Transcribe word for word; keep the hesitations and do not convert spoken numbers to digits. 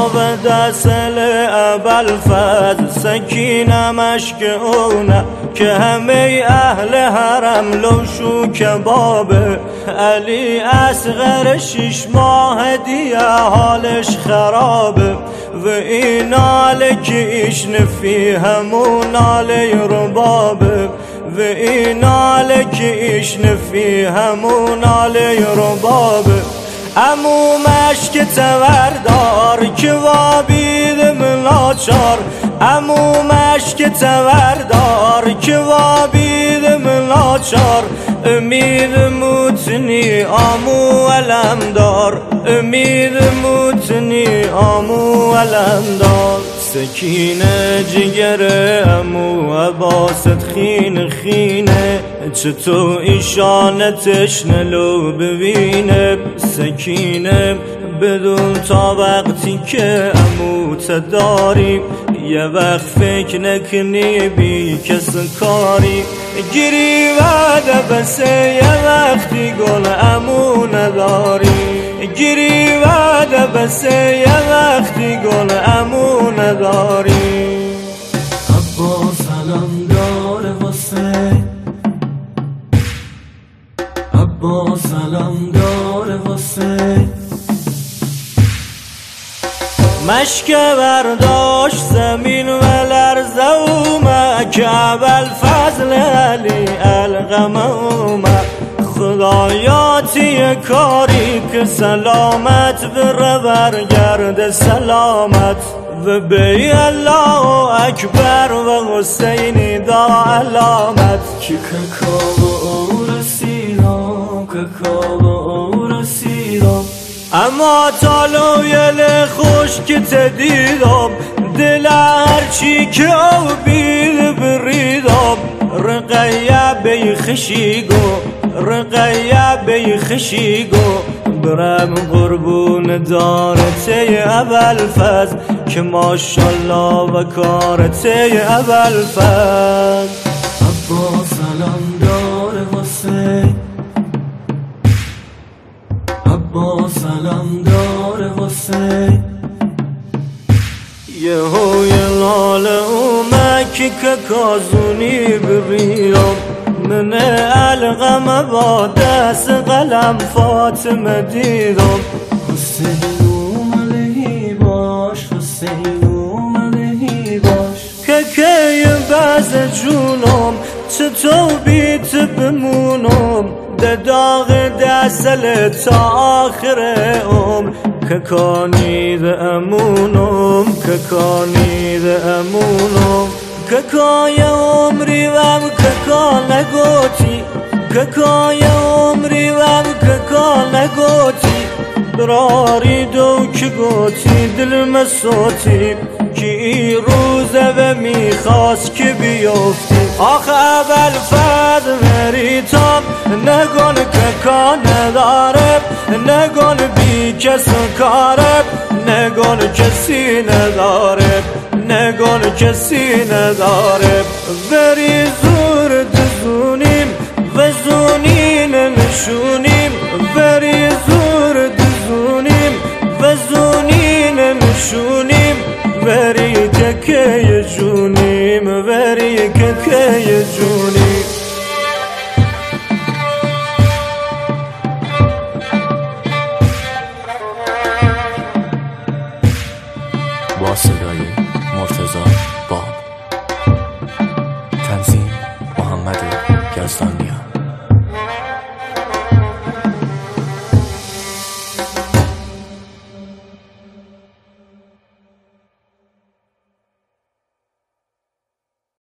و دسل ابوالفضل سکینه مشک اونه که همه اهل حرم لوشو کبابه. علی اصغر شش ماه دیگه حالش خرابه و این ناله که ایش نفی همون ناله ربابه و این ناله که ایش نفی همون ناله ربابه. امو مشک توردار که وابید ملاچار، امو مشک توردار که وابید ملاچار. امید موتنی آمو علمدار، امید موتنی آمو علمدار. سکینه جگر امو عباست خین خینه چطور ایشانتش نلو ببینه. سکینه بدون تا وقتی که امو تداری یه وقت فکر نکنی بی کس کاری. گیری وعده بسه یه وقتی گل امو نداری، گیری وعده بسه یه وقتی گل امو نداری. عباس علمدار حسین، عباس علمدار حسین. مشک برداشت زمین و لرزه اومد که ابوالفضل علی القمه اومد. خدایاتی کاری که سلامت بره برگرد سلامت و بی الله اکبر و حسینی دا علامت. که ککاب او رسیدم، ککاب او رسیدم. اما تالویل خوش که تدیدم دل هرچی که او بید بریدم. رقیه بی خشیگو، رقیه بی خشیگو برم قربون دارته ابوالفضل که ماشالله و کارته ابوالفضل. عباس علمدار حسین، عباس علمدار حسین. یه هوی لاله اومد که کازونی ببینم من القمه با دست قلم فاطمه دیدم. حسین اومدهی باش، حسین اومدهی باش. که که بعض جونم چطور بیت بمونم ده داغ دسل تا آخر عمر. که کانید امونم، که کانید امونم. که کای عمری وم که کان نگوتی، که کای عمری وم که کان نگوتی. براری دو که گوتی دل مسوتی که ای روزه و میخواست که بیفتی. آخه ابوالفضل مریتم نگون که کان نداره، نگون بی کس کاره، نگون کسی نداره، نگون کسی نداره. بری زور دزونیم و زونین نشونیم، بری زور دزونیم و زونین نشونیم. بری که که جونیم، بری که که جونیم. با صدای مرتضی باب، تنظیم محمد یزدانیان.